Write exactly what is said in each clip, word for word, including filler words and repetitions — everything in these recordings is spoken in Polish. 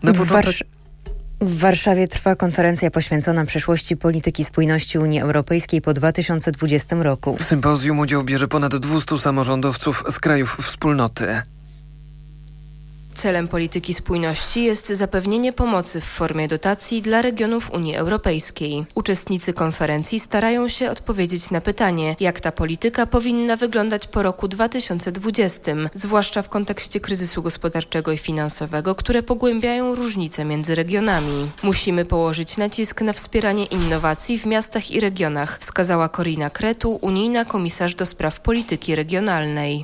Na początek... Warsz- W Warszawie trwa konferencja poświęcona przyszłości polityki spójności Unii Europejskiej po dwa tysiące dwudziestym roku. W sympozjum udział bierze ponad dwieście samorządowców z krajów wspólnoty. Celem polityki spójności jest zapewnienie pomocy w formie dotacji dla regionów Unii Europejskiej. Uczestnicy konferencji starają się odpowiedzieć na pytanie, jak ta polityka powinna wyglądać po roku dwa tysiące dwudziestym, zwłaszcza w kontekście kryzysu gospodarczego i finansowego, które pogłębiają różnice między regionami. Musimy położyć nacisk na wspieranie innowacji w miastach i regionach, wskazała Corina Cretu, unijna komisarz do spraw polityki regionalnej.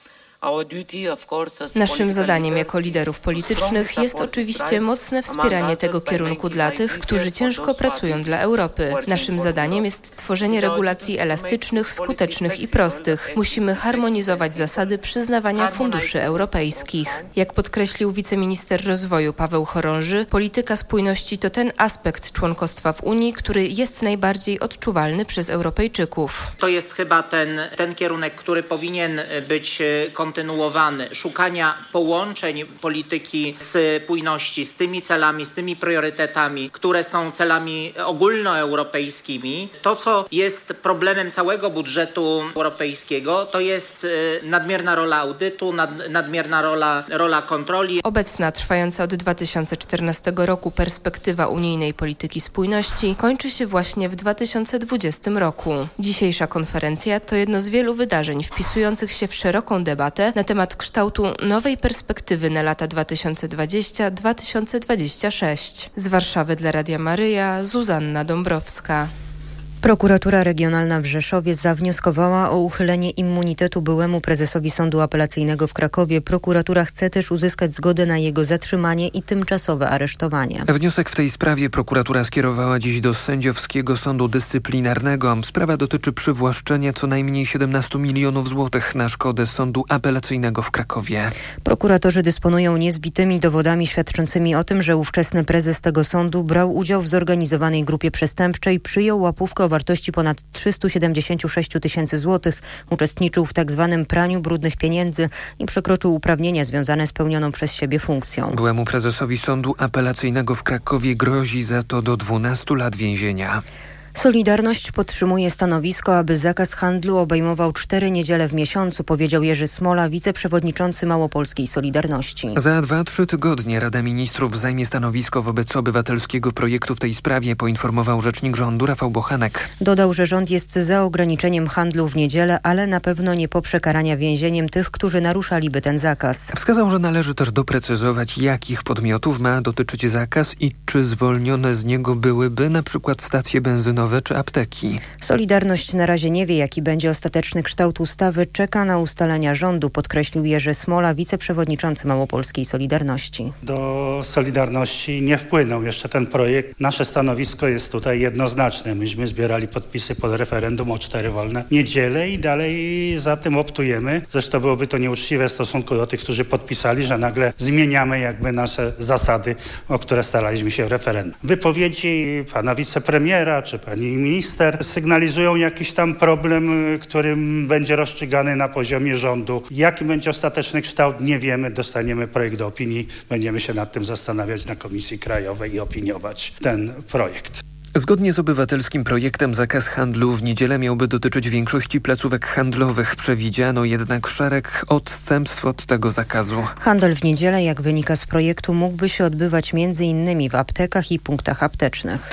Naszym zadaniem jako liderów politycznych jest oczywiście mocne wspieranie tego kierunku dla tych, którzy ciężko pracują dla Europy. Naszym zadaniem jest tworzenie regulacji elastycznych, skutecznych i prostych. Musimy harmonizować zasady przyznawania funduszy europejskich. Jak podkreślił wiceminister rozwoju Paweł Chorąży, polityka spójności to ten aspekt członkostwa w Unii, który jest najbardziej odczuwalny przez Europejczyków. To jest chyba ten, ten kierunek, który powinien być kontynuowany. kontynuowany, szukania połączeń polityki spójności z tymi celami, z tymi priorytetami, które są celami ogólnoeuropejskimi. To, co jest problemem całego budżetu europejskiego, to jest nadmierna rola audytu, nad, nadmierna rola, rola kontroli. Obecna, trwająca od dwa tysiące czternastego roku perspektywa unijnej polityki spójności kończy się właśnie w dwa tysiące dwudziestym roku. Dzisiejsza konferencja to jedno z wielu wydarzeń wpisujących się w szeroką debatę na temat kształtu nowej perspektywy na lata dwa tysiące dwudziesty do dwa tysiące dwudziestego szóstego. Z Warszawy dla Radia Maryja, Zuzanna Dąbrowska. Prokuratura Regionalna w Rzeszowie zawnioskowała o uchylenie immunitetu byłemu prezesowi Sądu Apelacyjnego w Krakowie. Prokuratura chce też uzyskać zgodę na jego zatrzymanie i tymczasowe aresztowanie. Wniosek w tej sprawie prokuratura skierowała dziś do Sędziowskiego Sądu Dyscyplinarnego. Sprawa dotyczy przywłaszczenia co najmniej siedemnaście milionów złotych na szkodę Sądu Apelacyjnego w Krakowie. Prokuratorzy dysponują niezbitymi dowodami świadczącymi o tym, że ówczesny prezes tego sądu brał udział w zorganizowanej grupie przestępczej, przyjął łapówkę o wartości ponad trzysta siedemdziesiąt sześć tysięcy złotych, uczestniczył w tak zwanym praniu brudnych pieniędzy i przekroczył uprawnienia związane z pełnioną przez siebie funkcją. Byłemu prezesowi Sądu Apelacyjnego w Krakowie grozi za to do dwunastu lat więzienia. Solidarność podtrzymuje stanowisko, aby zakaz handlu obejmował cztery niedziele w miesiącu, powiedział Jerzy Smola, wiceprzewodniczący Małopolskiej Solidarności. Za dwa, trzy tygodnie Rada Ministrów zajmie stanowisko wobec obywatelskiego projektu w tej sprawie, poinformował rzecznik rządu Rafał Bochenek. Dodał, że rząd jest za ograniczeniem handlu w niedzielę, ale na pewno nie poprze karania więzieniem tych, którzy naruszaliby ten zakaz. Wskazał, że należy też doprecyzować, jakich podmiotów ma dotyczyć zakaz i czy zwolnione z niego byłyby na przykład stacje benzynowe czy apteki. Solidarność na razie nie wie, jaki będzie ostateczny kształt ustawy. Czeka na ustalenia rządu, podkreślił Jerzy Smola, wiceprzewodniczący Małopolskiej Solidarności. Do Solidarności nie wpłynął jeszcze ten projekt. Nasze stanowisko jest tutaj jednoznaczne. Myśmy zbierali podpisy pod referendum o cztery wolne niedziele i dalej za tym optujemy. Zresztą byłoby to nieuczciwe w stosunku do tych, którzy podpisali, że nagle zmieniamy jakby nasze zasady, o które staraliśmy się w referendum. Wypowiedzi pana wicepremiera czy pani minister sygnalizują jakiś tam problem, którym będzie rozstrzygany na poziomie rządu. Jaki będzie ostateczny kształt, nie wiemy. Dostaniemy projekt do opinii. Będziemy się nad tym zastanawiać na Komisji Krajowej i opiniować ten projekt. Zgodnie z obywatelskim projektem zakaz handlu w niedzielę miałby dotyczyć większości placówek handlowych. Przewidziano jednak szereg odstępstw od tego zakazu. Handel w niedzielę, jak wynika z projektu, mógłby się odbywać między innymi w aptekach i punktach aptecznych.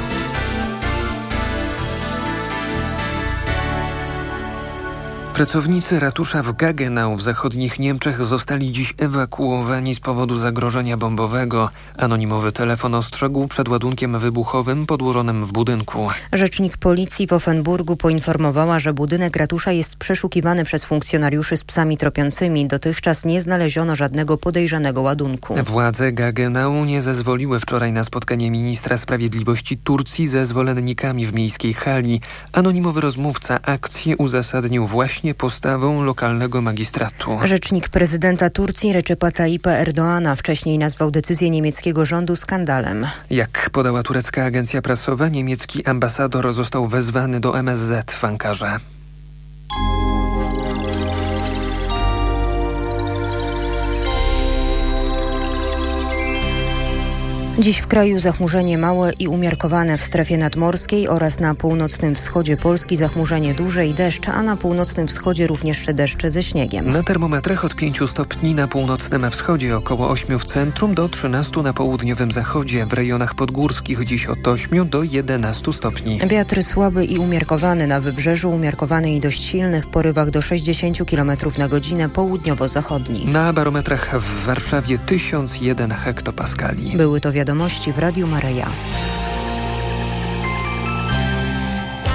Pracownicy ratusza w Gaggenau w zachodnich Niemczech zostali dziś ewakuowani z powodu zagrożenia bombowego. Anonimowy telefon ostrzegł przed ładunkiem wybuchowym podłożonym w budynku. Rzecznik policji w Offenburgu poinformowała, że budynek ratusza jest przeszukiwany przez funkcjonariuszy z psami tropiącymi. Dotychczas nie znaleziono żadnego podejrzanego ładunku. Władze Gaggenau nie zezwoliły wczoraj na spotkanie ministra sprawiedliwości Turcji ze zwolennikami w miejskiej hali. Anonimowy rozmówca akcję uzasadnił właśnie postawą lokalnego magistratu. Rzecznik prezydenta Turcji Recepa Tayyipa Erdoğana wcześniej nazwał decyzję niemieckiego rządu skandalem. Jak podała turecka agencja prasowa, niemiecki ambasador został wezwany do M S Z w Ankarze. Dziś w kraju zachmurzenie małe i umiarkowane w strefie nadmorskiej oraz na północnym wschodzie Polski zachmurzenie duże i deszcz, a na północnym wschodzie również deszcze ze śniegiem. Na termometrach od pięciu stopni na północnym wschodzie, około ośmiu w centrum do trzynastu na południowym zachodzie. W rejonach podgórskich dziś od ośmiu do jedenastu stopni. Wiatr słaby i umiarkowany na wybrzeżu, umiarkowany i dość silny w porywach do sześćdziesięciu kilometrów na godzinę południowo-zachodni. Na barometrach w Warszawie tysiąc jeden hektopaskali. Były to wiadomości w Radiu Maryja.